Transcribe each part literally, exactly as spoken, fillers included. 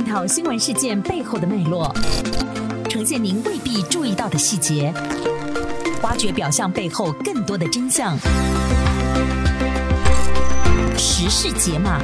透新闻事件背后的脉络，呈现您未必注意到的细节，挖掘表象背后更多的真相。时事解码。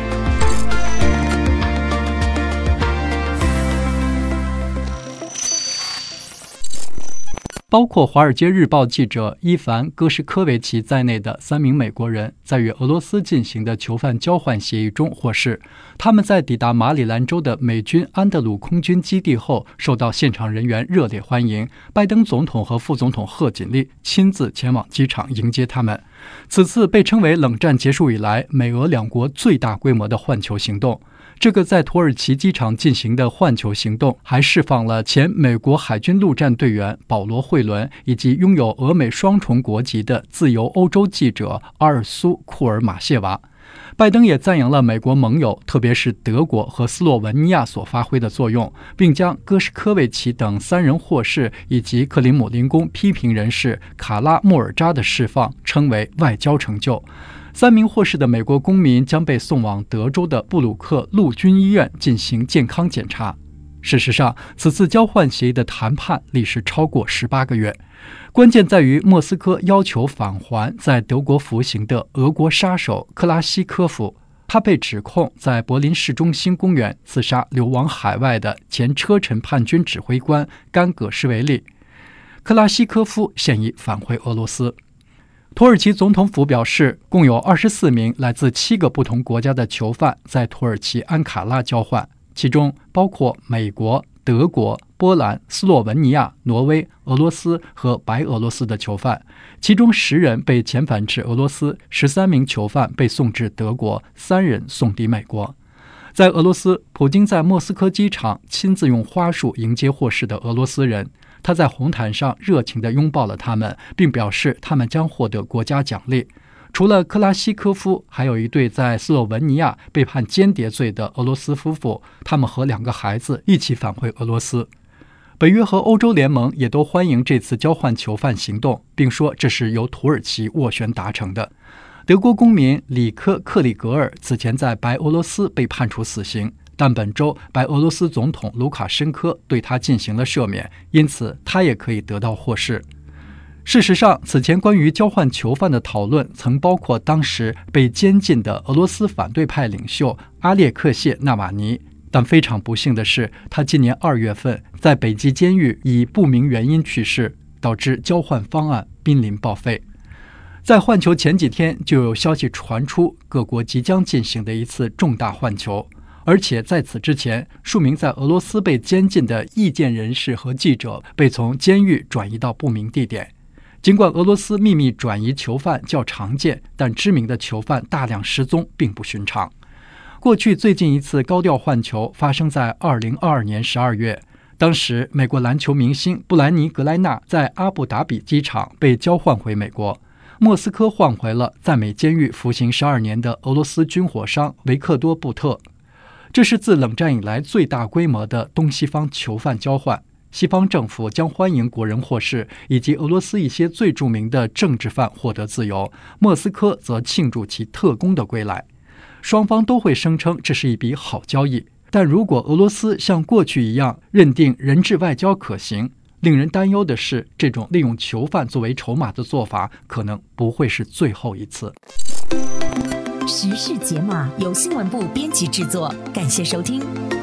包括《华尔街日报》记者伊凡·戈什科维奇在内的三名美国人在与俄罗斯进行的囚犯交换协议中获释。他们在抵达马里兰州的美军安德鲁空军基地后，受到现场人员热烈欢迎。拜登总统和副总统贺锦丽亲自前往机场迎接他们。此次被称为冷战结束以来美俄两国最大规模的换囚行动。这个在土耳其机场进行的换囚行动还释放了前美国海军陆战队员保罗·惠伦以及拥有俄美双重国籍的自由欧洲记者阿尔苏·库尔马谢娃。拜登也赞扬了美国盟友，特别是德国和斯洛文尼亚所发挥的作用，并将戈什科维奇等三人获释以及克林姆林宫批评人士卡拉莫尔扎的释放称为外交成就。三名获释的美国公民将被送往德州的布鲁克陆军医院进行健康检查。事实上，此次交换协议的谈判历时超过十八个月，关键在于莫斯科要求返还在德国服刑的俄国杀手克拉西科夫。他被指控在柏林市中心公园刺杀流亡海外的前车臣叛军指挥官甘葛什维利。克拉西科夫现已返回俄罗斯。土耳其总统府表示，共有二十四名来自七个不同国家的囚犯在土耳其安卡拉交换，其中包括美国、德国、波兰、斯洛文尼亚、挪威、俄罗斯和白俄罗斯的囚犯，其中十人被遣返至俄罗斯，十三名囚犯被送至德国，三人送抵美国。在俄罗斯，普京在莫斯科机场亲自用花束迎接获释的俄罗斯人。他在红毯上热情地拥抱了他们，并表示他们将获得国家奖励。除了克拉西科夫，还有一对在斯洛文尼亚被判间谍罪的俄罗斯夫妇，他们和两个孩子一起返回俄罗斯。北约和欧洲联盟也都欢迎这次交换囚犯行动，并说这是由土耳其斡旋达成的。德国公民里科·克里格尔此前在白俄罗斯被判处死刑，但本周白俄罗斯总统卢卡申科对他进行了赦免，因此他也可以得到获释。事实上，此前关于交换囚犯的讨论曾包括当时被监禁的俄罗斯反对派领袖阿列克谢·纳瓦尼，但非常不幸的是，他今年二月份在北极监狱以不明原因去世，导致交换方案濒临报废。在换囚前几天，就有消息传出各国即将进行的一次重大换囚。而且在此之前，数名在俄罗斯被监禁的意见人士和记者被从监狱转移到不明地点。尽管俄罗斯秘密转移囚犯较常见，但知名的囚犯大量失踪并不寻常。过去最近一次高调换囚发生在二零二二年十二月，当时美国篮球明星布兰妮·格莱纳在阿布达比机场被交换回美国。莫斯科换回了在美监狱服刑十二年的俄罗斯军火商维克多·布特。这是自冷战以来最大规模的东西方囚犯交换，西方政府将欢迎国人获释，以及俄罗斯一些最著名的政治犯获得自由，莫斯科则庆祝其特工的归来。双方都会声称这是一笔好交易，但如果俄罗斯像过去一样认定人质外交可行，令人担忧的是，这种利用囚犯作为筹码的做法可能不会是最后一次。 时事解码由新闻部编辑制作，感谢收听。